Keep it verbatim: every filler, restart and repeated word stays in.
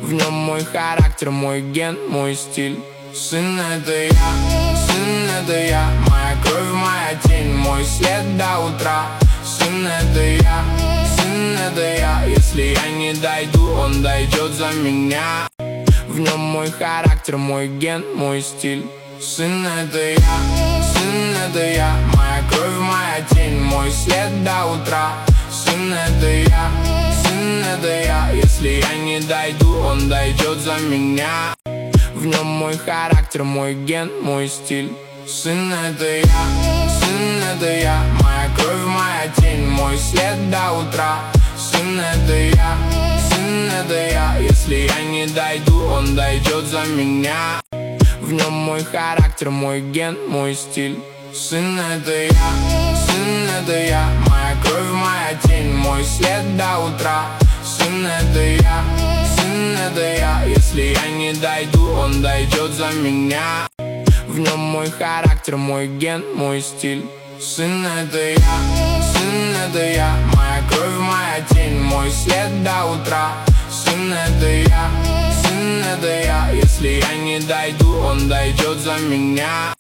В нем мой характер, мой ген, мой стиль. Сын — это я, сын — это я, моя кровь, моя тень, мой след до утра. Сын — это я, сын — это я, если я не дойду, он дойдет за меня. В нем мой характер, мой ген, мой стиль. Сын — это я, сын — это я, моя кровь, моя тень, мой след до утра. Сын — это я, сын — это я, если я не дойду, он дойдет за меня. В нем мой характер, мой ген, мой стиль. Сын — это я, сын — это я, моя кровь, моя тень, мой след до утра. Сын — это я, сын — это я, если я не дойду, он дойдет за меня. В нем мой характер, мой ген, мой стиль. Сын — это я, сын — это я, моя кровь, моя тень, мой след до утра. Сын — это я, сын — это я, если я не дойду, он дойдет за меня. В нем мой характер, мой ген, мой стиль. Сын — это я, сын — это я, моя кровь, моя тень, мой след до утра. Сын — это я, сын — это я, если я не дойду, он дойдет за меня.